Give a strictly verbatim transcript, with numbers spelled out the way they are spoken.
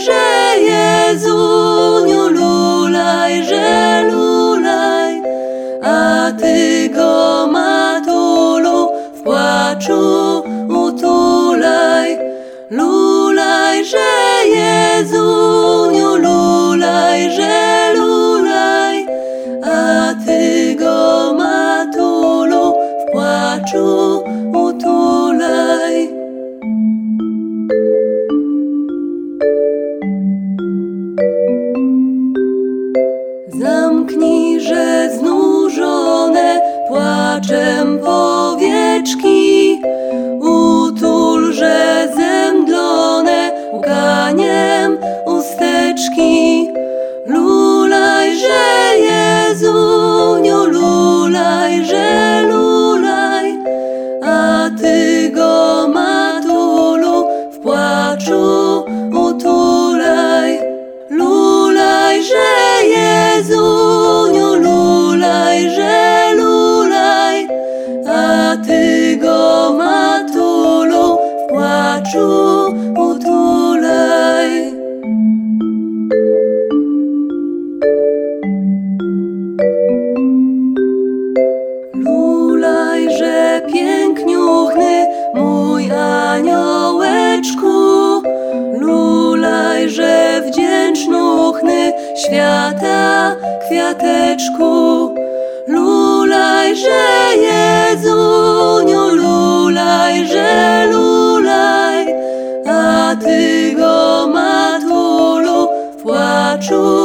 że Jezuniu, lulaj, że lulaj, a Ty go, matulu, w płaczu utulaj. Lulaj, że Jezuniu, lulaj, że lulaj, a Ty go, matulu, w płaczu utulaj. Zamknijże znużone płaczem powieczki, utulże zemdlone łkaniem usteczki. Lulaj, że Jezuniu, lulaj, że lulaj, a Ty go, matulu, w płaczu utulaj. Lulaj, że Jezuniu, lulaj, że lulaj, a Ty go, matulu, w płaczu utulaj. Lulaj, że piękniuchny mój aniołeczku, lulaj, że wdzięcznuchny świata kwiateczku. Lulaj, że Jezuniu, lulaj, że lulaj, a Ty go, matulu, w płaczu